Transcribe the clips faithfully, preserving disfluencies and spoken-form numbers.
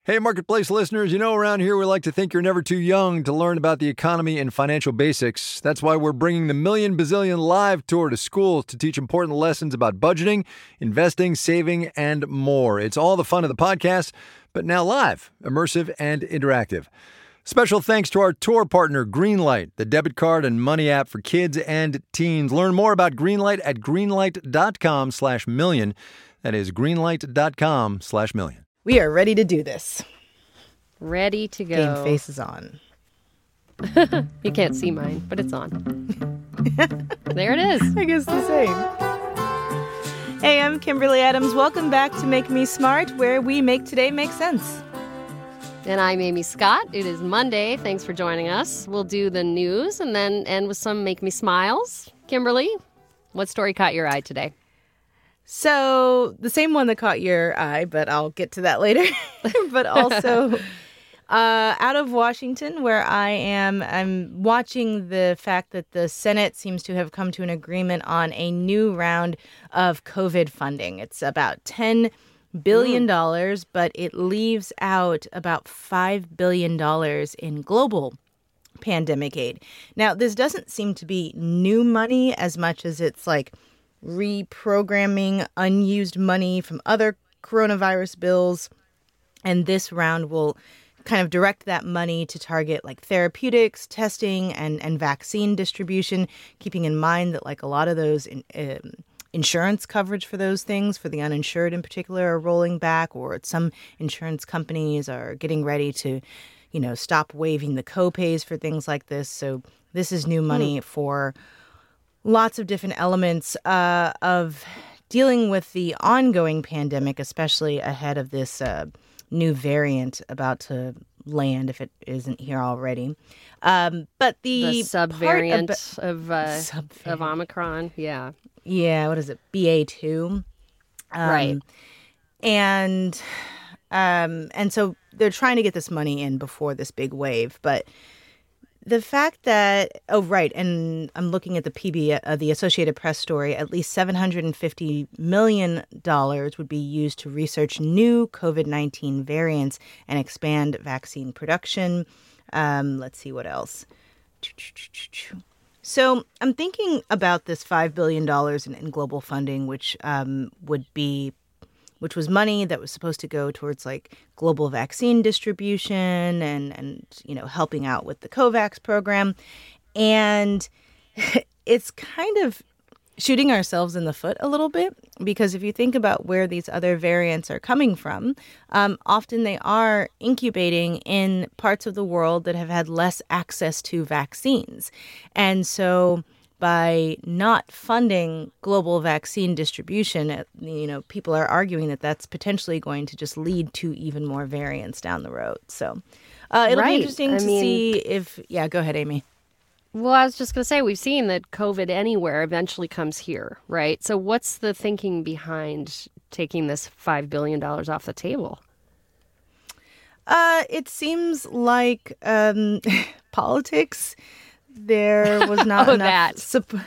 Hey, Marketplace listeners, you know around here we like to think you're never too young to learn about the economy and financial basics. That's why we're bringing the Million Bazillion Live Tour to schools to teach important lessons about budgeting, investing, saving, and more. It's all the fun of the podcast, but now live, immersive, and interactive. Special thanks to our tour partner, Greenlight, the debit card and money app for kids and teens. Learn more about Greenlight at greenlight.com slash million. That is greenlight.com slash million. We are ready to do this. Ready to go. Game face is on. You can't see mine, but it's on. There it is. I guess the same. Hey, I'm Kimberly Adams. Welcome back to Make Me Smart, where we make today make sense. And I'm Amy Scott. It is Monday. Thanks for joining us. We'll do the news and then end with some Make Me Smiles. Kimberly, what story caught your eye today? So the same one that caught your eye, but I'll get to that later. But also uh, out of Washington, where I am, I'm watching the fact that the Senate seems to have come to an agreement on a new round of COVID funding. It's about ten billion dollars, mm. but it leaves out about five billion dollars in global pandemic aid. Now, this doesn't seem to be new money as much as it's like reprogramming unused money from other coronavirus bills. And this round will kind of direct that money to target like therapeutics, testing, and, and vaccine distribution, keeping in mind that like a lot of those in, um, insurance coverage for those things, for the uninsured in particular, are rolling back, or some insurance companies are getting ready to, you know, stop waiving the copays for things like this. So this is new money mm. for lots of different elements uh, of dealing with the ongoing pandemic, especially ahead of this uh, new variant about to land, if it isn't here already. Um, but the, the subvariant ab- of uh, subvariant. of Omicron, yeah, yeah. What is it? B A two, um, right? And um, and so they're trying to get this money in before this big wave, but the fact that, oh, right, and I'm looking at the P B, uh, the Associated Press story, at least seven hundred fifty million dollars would be used to research new COVID nineteen variants and expand vaccine production. Um, let's see what else. So I'm thinking about this five billion dollars in, in global funding, which um, would be which was money that was supposed to go towards like global vaccine distribution and, and you know, helping out with the COVAX program. And it's kind of shooting ourselves in the foot a little bit, because if you think about where these other variants are coming from, um, often they are incubating in parts of the world that have had less access to vaccines. And so by not funding global vaccine distribution, you know, people are arguing that that's potentially going to just lead to even more variants down the road. So uh, it'll right. be interesting I to mean, see if, yeah, go ahead, Amy. Well, I was just going to say, we've seen that COVID anywhere eventually comes here, right? So what's the thinking behind taking this five billion dollars off the table? Uh, it seems like um, politics. There was not oh, enough support.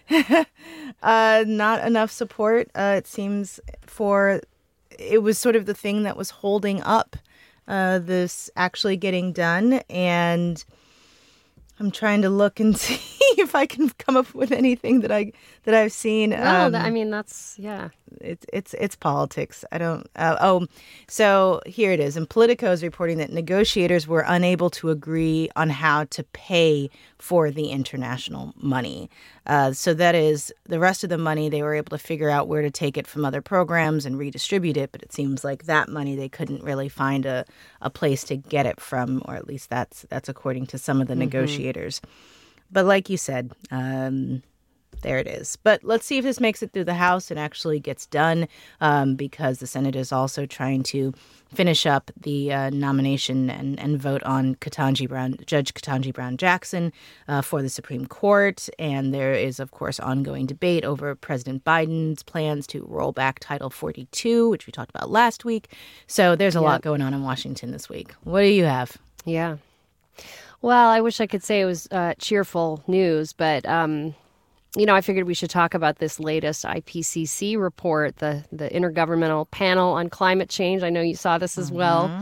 uh, not enough support. Uh, it seems for it was sort of the thing that was holding up uh, this actually getting done, and I'm trying to look and see if I can come up with anything that I that I've seen. No, um, that, I mean that's yeah. It's it's it's politics. I don't. Uh, oh, so here it is. And Politico is reporting that negotiators were unable to agree on how to pay for the international money. Uh, so that is the rest of the money. They were able to figure out where to take it from other programs and redistribute it. But it seems like that money they couldn't really find a, a place to get it from, or at least that's that's according to some of the mm-hmm. negotiators. But like you said. Um, There it is. But let's see if this makes it through the House and actually gets done, um, because the Senate is also trying to finish up the uh, nomination and, and vote on Ketanji Brown, Judge Ketanji Brown Jackson uh, for the Supreme Court. And there is, of course, ongoing debate over President Biden's plans to roll back Title forty-two, which we talked about last week. So there's a yep. lot going on in Washington this week. What do you have? Yeah. Well, I wish I could say it was uh, cheerful news, but... Um... You know, I figured we should talk about this latest I P C C report, the, the Intergovernmental Panel on Climate Change. I know you saw this as mm-hmm. well.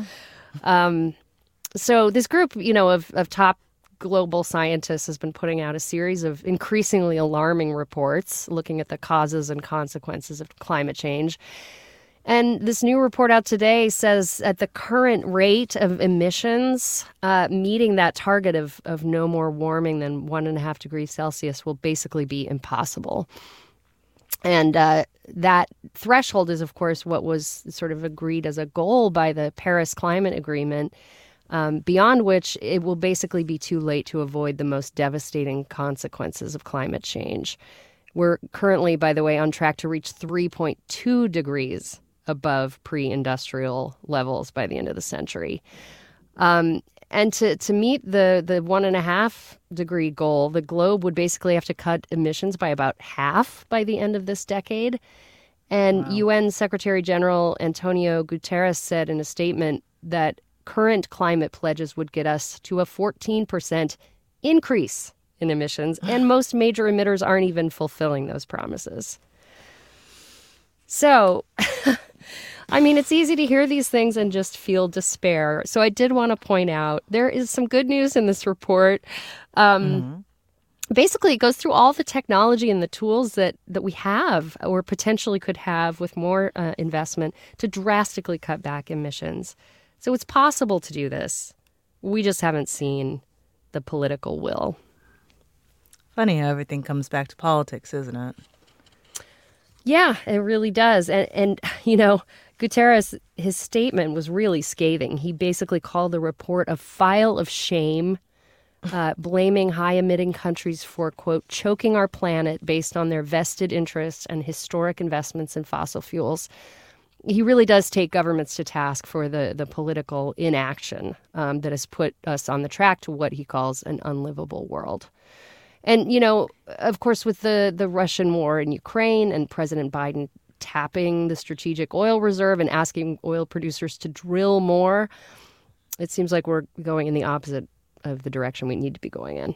Um, so this group, you know, of, of top global scientists has been putting out a series of increasingly alarming reports looking at the causes and consequences of climate change. And this new report out today says at the current rate of emissions, uh, meeting that target of, of no more warming than one and a half degrees Celsius will basically be impossible. And uh, that threshold is, of course, what was sort of agreed as a goal by the Paris Climate Agreement, um, beyond which it will basically be too late to avoid the most devastating consequences of climate change. We're currently, by the way, on track to reach three point two degrees above pre-industrial levels by the end of the century. Um, and to, to meet the, the one and a half degree goal, the globe would basically have to cut emissions by about half by the end of this decade. And wow. U N Secretary General Antonio Guterres said in a statement that current climate pledges would get us to a fourteen percent increase in emissions, and most major emitters aren't even fulfilling those promises. So, I mean, it's easy to hear these things and just feel despair. So I did want to point out there is some good news in this report. Um, mm-hmm. Basically, it goes through all the technology and the tools that, that we have or potentially could have with more uh, investment to drastically cut back emissions. So it's possible to do this. We just haven't seen the political will. Funny how everything comes back to politics, isn't it? Yeah, it really does. And, and you know, Guterres, his statement was really scathing. He basically called the report a file of shame, uh, blaming high-emitting countries for, quote, choking our planet based on their vested interests and historic investments in fossil fuels. He really does take governments to task for the, the political inaction um, that has put us on the track to what he calls an unlivable world. And, you know, of course, with the, the Russian war in Ukraine and President Biden tapping the strategic oil reserve and asking oil producers to drill more, it seems like we're going in the opposite of the direction we need to be going in.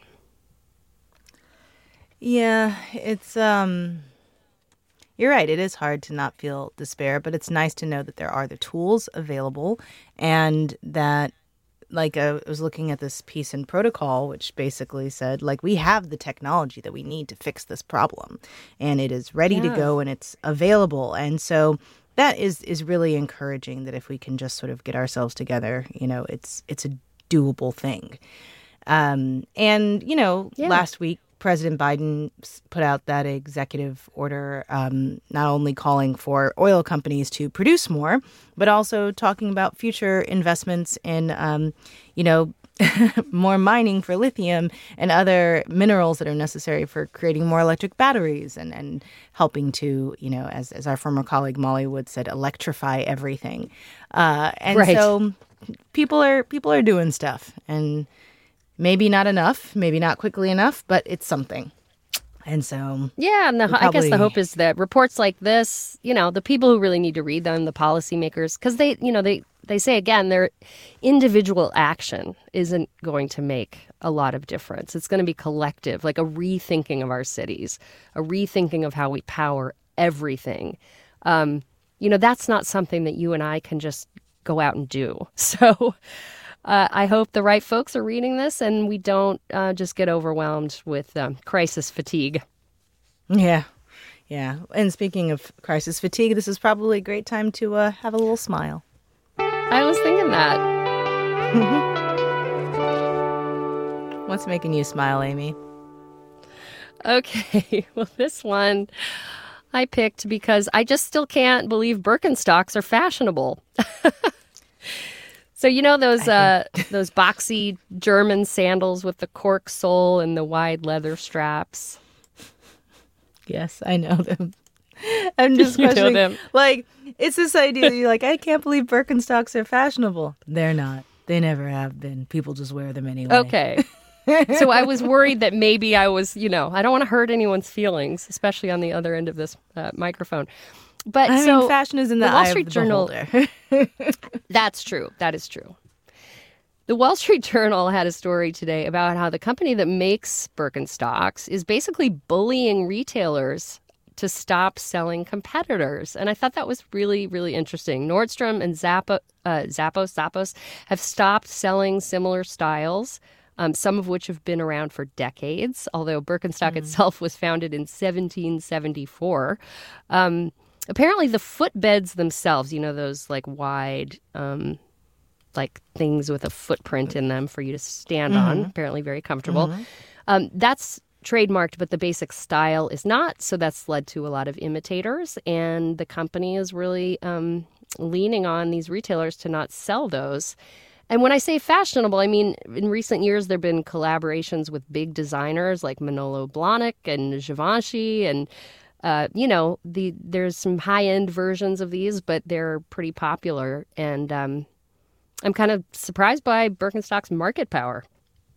Yeah, it's, um, you're right. It is hard to not feel despair, but it's nice to know that there are the tools available and that, like, I was looking at this piece in Protocol, which basically said, like, we have the technology that we need to fix this problem, and it is ready yeah. to go, and it's available. And so that is is really encouraging, that if we can just sort of get ourselves together, you know, it's it's a doable thing. Um, and, you know, yeah. last week, President Biden put out that executive order, um, not only calling for oil companies to produce more, but also talking about future investments in, um, you know, more mining for lithium and other minerals that are necessary for creating more electric batteries and, and helping to, you know, as, as our former colleague Molly Wood said, electrify everything. Uh, and right. so people are people are doing stuff, and maybe not enough, maybe not quickly enough, but it's something. And so... Yeah, and the, probably, I guess the hope is that reports like this, you know, the people who really need to read them, the policymakers, because they, you know, they, they say, again, their individual action isn't going to make a lot of difference. It's going to be collective, like a rethinking of our cities, a rethinking of how we power everything. Um, you know, that's not something that you and I can just go out and do. So... Uh, I hope the right folks are reading this and we don't uh, just get overwhelmed with um, crisis fatigue. Yeah, yeah. And speaking of crisis fatigue, this is probably a great time to uh, have a little smile. I was thinking that. What's making you smile, Amy? Okay, well, this one I picked because I just still can't believe Birkenstocks are fashionable. So you know those uh, those boxy German sandals with the cork sole and the wide leather straps? Yes, I know them. I'm just you questioning, know them. Like, it's this idea that you're like, I can't believe Birkenstocks are fashionable. They're not. They never have been. People just wear them anyway. Okay. So I was worried that maybe I was, you know, I don't want to hurt anyone's feelings, especially on the other end of this uh, microphone. But I so mean, fashion is in the, the Wall eye Street of the Journal. That's true. That is true. The Wall Street Journal had a story today about how the company that makes Birkenstocks is basically bullying retailers to stop selling competitors. And I thought that was really, really interesting. Nordstrom and Zappo, uh, Zappos, Zappos have stopped selling similar styles, um, some of which have been around for decades, although Birkenstock mm. itself was founded in seventeen seventy-four. Um, apparently the footbeds themselves, you know, those like wide, um, like things with a footprint in them for you to stand mm-hmm. on, apparently very comfortable. Mm-hmm. Um, that's trademarked, but the basic style is not. So that's led to a lot of imitators. And the company is really um, leaning on these retailers to not sell those. And when I say fashionable, I mean, in recent years, there have been collaborations with big designers like Manolo Blahnik and Givenchy. And, uh, you know, the there's some high-end versions of these, but they're pretty popular. And um, I'm kind of surprised by Birkenstock's market power.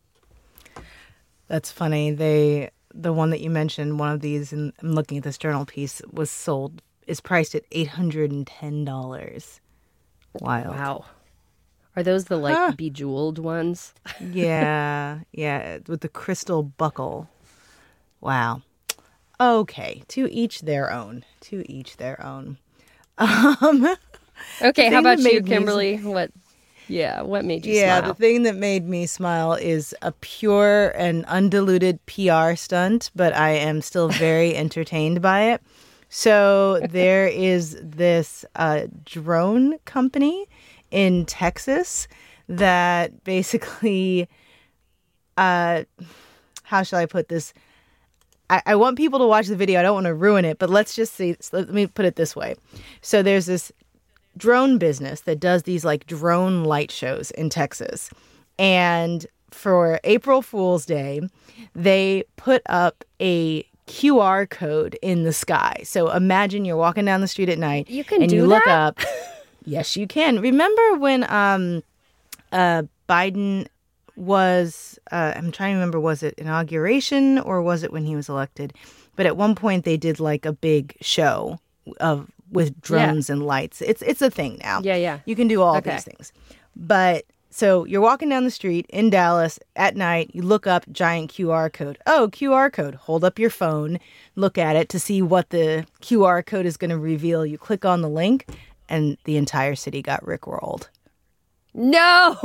That's funny. They, the one that you mentioned, one of these, and I'm looking at this journal piece, was sold, is priced at eight hundred ten dollars. Wild. Wow. Are those the, like, huh. bejeweled ones? yeah. Yeah. With the crystal buckle. Wow. Okay. To each their own. To each their own. Um, okay. How about you, Kimberly? Me... What? Yeah, what made you yeah, smile? The thing that made me smile is a pure and undiluted P R stunt, but I am still very entertained by it. So there is this uh, drone company in Texas that basically, uh, how shall I put this? I, I want people to watch the video. I don't want to ruin it, but let's just see. Let me put it this way. So there's this drone business that does these like drone light shows in Texas. And for April Fool's Day, they put up a Q R code in the sky. So imagine you're walking down the street at night you can and do you that? look up. Yes, you can. Remember when um, uh, Biden was, uh, I'm trying to remember, was it inauguration or was it when he was elected? But at one point they did like a big show of with drones yeah. and lights. It's it's a thing now. Yeah, yeah. You can do all okay. these things. But so you're walking down the street in Dallas at night, you look up giant Q R code. Oh, Q R code. Hold up your phone, look at it to see what the Q R code is going to reveal. You click on the link and the entire city got rickrolled. No.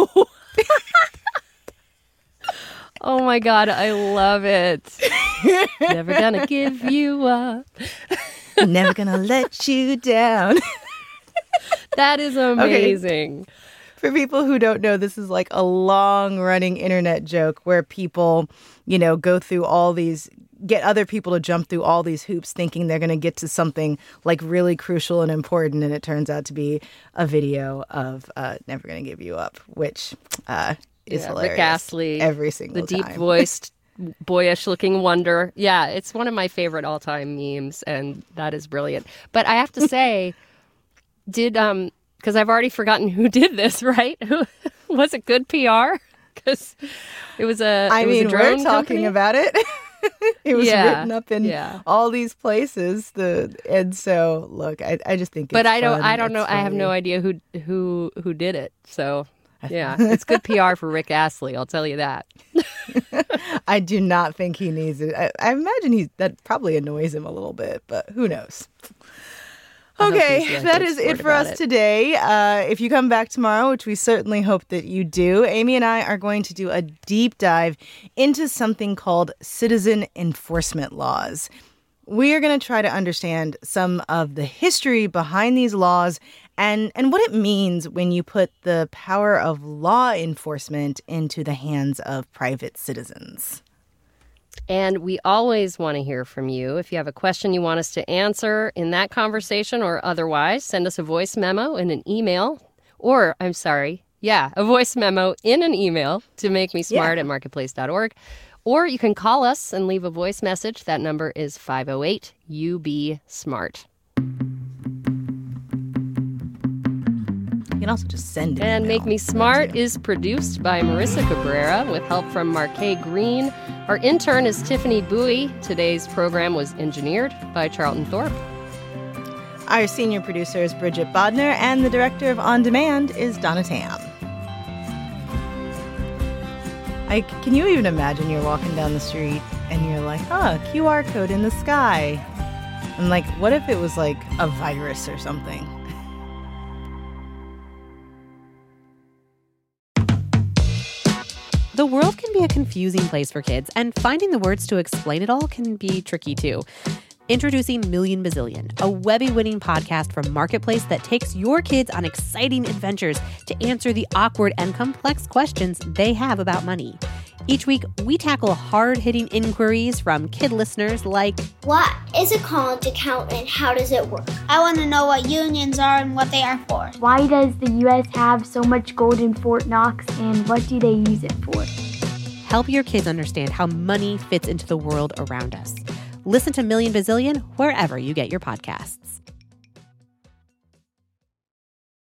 Oh my God, I love it. Never gonna give you up. Never gonna let you down. That is amazing. Okay. For people who don't know, this is like a long-running internet joke where people, you know, go through all these, get other people to jump through all these hoops thinking they're going to get to something like really crucial and important, and it turns out to be a video of uh, Never Gonna Give You Up, which uh, is yeah, hilarious. Rick Astley, every single the time. The deep-voiced, boyish-looking wonder. Yeah, it's one of my favorite all-time memes, and that is brilliant. But I have to say, did... um. Because I've already forgotten who did this, right? Was it good P R? Because it was a. I it mean, was a drone we're talking company? about it. It was yeah, written up in yeah. all these places. The and so look, I I just think. It's but I don't. fun. I don't it's know. funny. I have no idea who who who did it. So yeah, it's good P R for Rick Astley. I'll tell you that. I do not think he needs it. I, I imagine he that probably annoys him a little bit, but who knows. Okay, that is it for us it. today. Uh, if you come back tomorrow, which we certainly hope that you do, Amy and I are going to do a deep dive into something called citizen enforcement laws. We are going to try to understand some of the history behind these laws and, and what it means when you put the power of law enforcement into the hands of private citizens. And we always want to hear from you. If you have a question you want us to answer in that conversation or otherwise, send us a voice memo in an email. Or, I'm sorry, yeah, a voice memo in an email to make me smart yeah. at marketplace dot org. Or you can call us and leave a voice message. That number is five oh eight U B SMART. You can also just send it. And Make Me Smart is produced by Marissa Cabrera with help from Marquet Green. Our intern is Tiffany Bowie. Today's program was engineered by Charlton Thorpe. Our senior producer is Bridget Bodner, and the director of On Demand is Donna Tam. I, can you even imagine you're walking down the street and you're like, oh, Q R code in the sky. And like, what if it was like a virus or something? The world can be a confusing place for kids, and finding the words to explain it all can be tricky too. Introducing Million Bazillion, a Webby-winning podcast from Marketplace that takes your kids on exciting adventures to answer the awkward and complex questions they have about money. Each week, we tackle hard-hitting inquiries from kid listeners like, what is a college account and how does it work? I want to know what unions are and what they are for. Why does the U S have so much gold in Fort Knox and what do they use it for? Help your kids understand how money fits into the world around us. Listen to Million Bazillion wherever you get your podcasts.